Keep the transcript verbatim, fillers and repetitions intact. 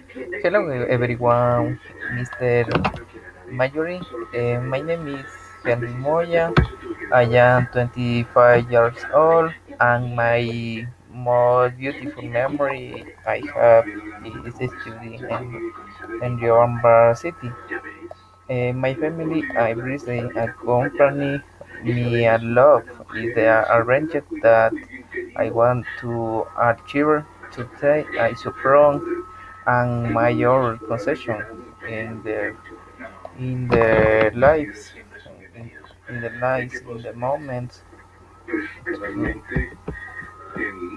Hello, everyone, mister Mayuri. Uh, my name is Henry Moya. I am twenty-five years old, and my most beautiful memory I have is studying in, in university. Uh, my family, I recently accompany me a lot is the arrangement that I want to achieve today. I suppose and major concession in the in the lives in, in the lives in the moment